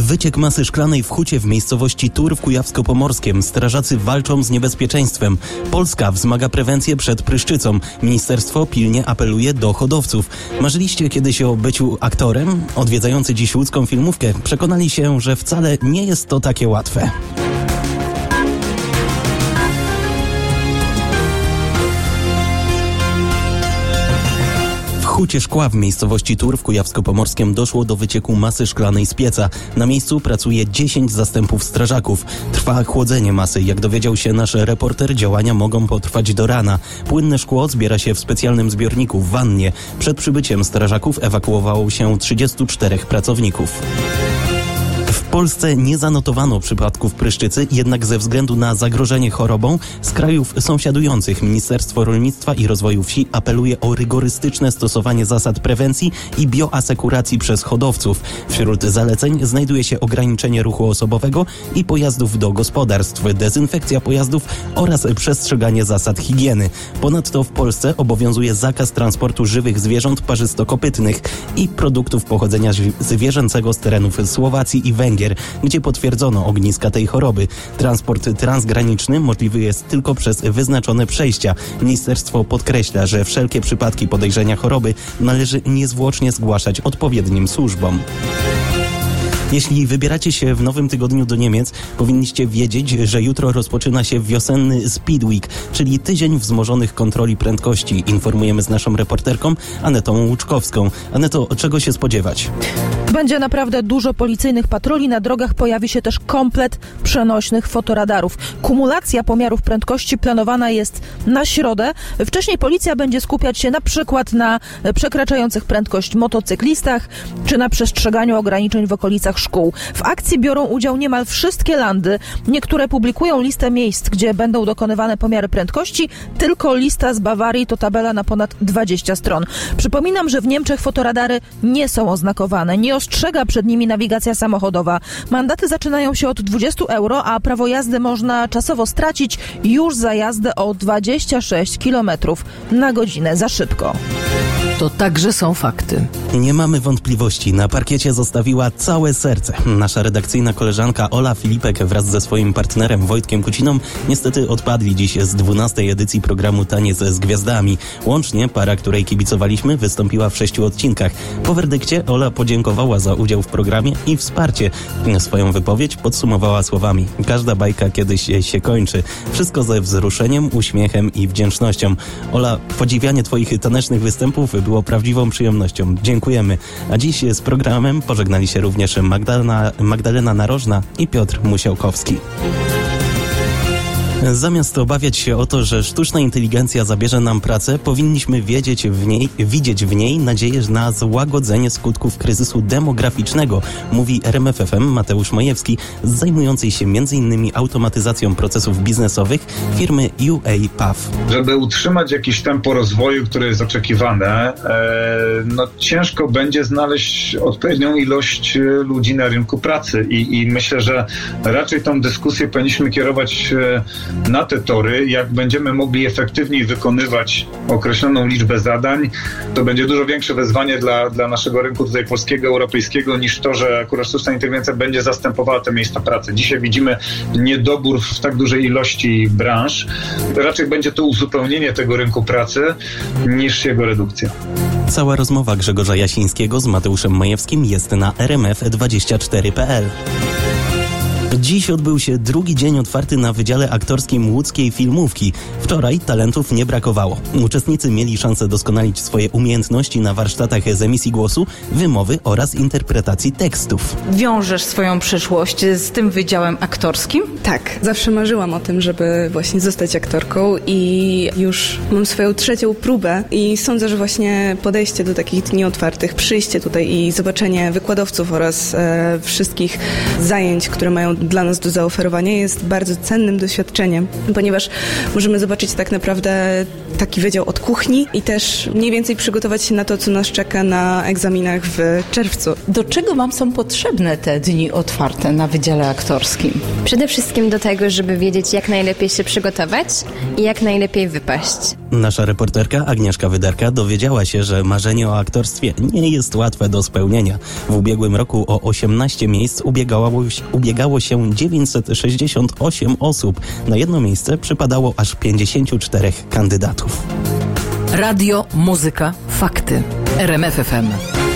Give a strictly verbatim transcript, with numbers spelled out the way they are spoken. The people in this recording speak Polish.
Wyciek masy szklanej w Hucie w miejscowości Tur w Kujawsko-Pomorskiem. Strażacy walczą z niebezpieczeństwem. Polska wzmaga prewencję przed pryszczycą. Ministerstwo pilnie apeluje do hodowców. Marzyliście kiedyś o byciu aktorem? Odwiedzający dziś łódzką filmówkę przekonali się, że wcale nie jest to takie łatwe. W Hucie Szkła w miejscowości Tur w Kujawsko-Pomorskiem doszło do wycieku masy szklanej z pieca. Na miejscu pracuje dziesięć zastępów strażaków. Trwa chłodzenie masy. Jak dowiedział się nasz reporter, działania mogą potrwać do rana. Płynne szkło zbiera się w specjalnym zbiorniku w wannie. Przed przybyciem strażaków ewakuowało się trzydziestu czterech pracowników. W Polsce nie zanotowano przypadków pryszczycy, jednak ze względu na zagrożenie chorobą z krajów sąsiadujących Ministerstwo Rolnictwa i Rozwoju Wsi apeluje o rygorystyczne stosowanie zasad prewencji i bioasekuracji przez hodowców. Wśród zaleceń znajduje się ograniczenie ruchu osobowego i pojazdów do gospodarstw, dezynfekcja pojazdów oraz przestrzeganie zasad higieny. Ponadto w Polsce obowiązuje zakaz transportu żywych zwierząt parzystokopytnych i produktów pochodzenia zwierzęcego z terenów Słowacji i Węgier, gdzie potwierdzono ogniska tej choroby. Transport transgraniczny możliwy jest tylko przez wyznaczone przejścia. Ministerstwo podkreśla, że wszelkie przypadki podejrzenia choroby należy niezwłocznie zgłaszać odpowiednim służbom. Jeśli wybieracie się w nowym tygodniu do Niemiec, powinniście wiedzieć, że jutro rozpoczyna się wiosenny Speed Week, czyli tydzień wzmożonych kontroli prędkości. Informujemy z naszą reporterką Anetą Łuczkowską. Aneto, czego się spodziewać? Będzie naprawdę dużo policyjnych patroli. Na drogach pojawi się też komplet przenośnych fotoradarów. Kumulacja pomiarów prędkości planowana jest na środę. Wcześniej policja będzie skupiać się na przykład na przekraczających prędkość motocyklistach, czy na przestrzeganiu ograniczeń w okolicach szkół. W akcji biorą udział niemal wszystkie landy. Niektóre publikują listę miejsc, gdzie będą dokonywane pomiary prędkości. Tylko lista z Bawarii to tabela na ponad dwadzieścia stron. Przypominam, że w Niemczech fotoradary nie są oznakowane. Nie ostrzega przed nimi nawigacja samochodowa. Mandaty zaczynają się od dwudziestu euro, a prawo jazdy można czasowo stracić już za jazdę o dwadzieścia sześć kilometrów na godzinę za szybko. To także są fakty. Nie mamy wątpliwości. Na parkiecie zostawiła całe serce. Nasza redakcyjna koleżanka Ola Filipek wraz ze swoim partnerem Wojtkiem Kuciną niestety odpadli dziś z dwunastej edycji programu Taniec z Gwiazdami. Łącznie para, której kibicowaliśmy, wystąpiła w sześciu odcinkach. Po werdykcie Ola podziękowała za udział w programie i wsparcie. Swoją wypowiedź podsumowała słowami: każda bajka kiedyś się kończy. Wszystko ze wzruszeniem, uśmiechem i wdzięcznością. Ola, podziwianie twoich tanecznych występów było prawdziwą przyjemnością. Dziękujemy. A dziś z programem pożegnali się również Magdalena, Magdalena Narożna i Piotr Musiałkowski. Zamiast obawiać się o to, że sztuczna inteligencja zabierze nam pracę, powinniśmy wiedzieć w niej, widzieć w niej nadzieję na złagodzenie skutków kryzysu demograficznego, mówi R M F F M Mateusz Majewski, zajmujący się między innymi automatyzacją procesów biznesowych firmy U A P A W. Żeby utrzymać jakieś tempo rozwoju, które jest oczekiwane, e, no ciężko będzie znaleźć odpowiednią ilość ludzi na rynku pracy i, i myślę, że raczej tą dyskusję powinniśmy kierować e, na te tory. Jak będziemy mogli efektywniej wykonywać określoną liczbę zadań, to będzie dużo większe wyzwanie dla, dla naszego rynku tutaj polskiego, europejskiego, niż to, że akurat sztuczna inteligencja będzie zastępowała te miejsca pracy. Dzisiaj widzimy niedobór w tak dużej ilości branż. Raczej będzie to uzupełnienie tego rynku pracy niż jego redukcja. Cała rozmowa Grzegorza Jasińskiego z Mateuszem Majewskim jest na r m f dwadzieścia cztery kropka p l. Dziś odbył się drugi dzień otwarty na Wydziale Aktorskim Łódzkiej Filmówki. Wczoraj talentów nie brakowało. Uczestnicy mieli szansę doskonalić swoje umiejętności na warsztatach z emisji głosu, wymowy oraz interpretacji tekstów. Wiążesz swoją przyszłość z tym Wydziałem Aktorskim? Tak, zawsze marzyłam o tym, żeby właśnie zostać aktorką i już mam swoją trzecią próbę i sądzę, że właśnie podejście do takich dni otwartych, przyjście tutaj i zobaczenie wykładowców oraz e, wszystkich zajęć, które mają dla nas do zaoferowania, jest bardzo cennym doświadczeniem, ponieważ możemy zobaczyć tak naprawdę taki wydział od kuchni i też mniej więcej przygotować się na to, co nas czeka na egzaminach w czerwcu. Do czego wam są potrzebne te dni otwarte na Wydziale Aktorskim? Przede wszystkim do tego, żeby wiedzieć, jak najlepiej się przygotować i jak najlepiej wypaść. Nasza reporterka Agnieszka Wyderka dowiedziała się, że marzenie o aktorstwie nie jest łatwe do spełnienia. W ubiegłym roku o osiemnaście miejsc ubiegało, ubiegało się dziewięćset sześćdziesiąt osiem osób. Na jedno miejsce przypadało aż pięćdziesięciu czterech kandydatów. Radio, muzyka, fakty. R M F F M.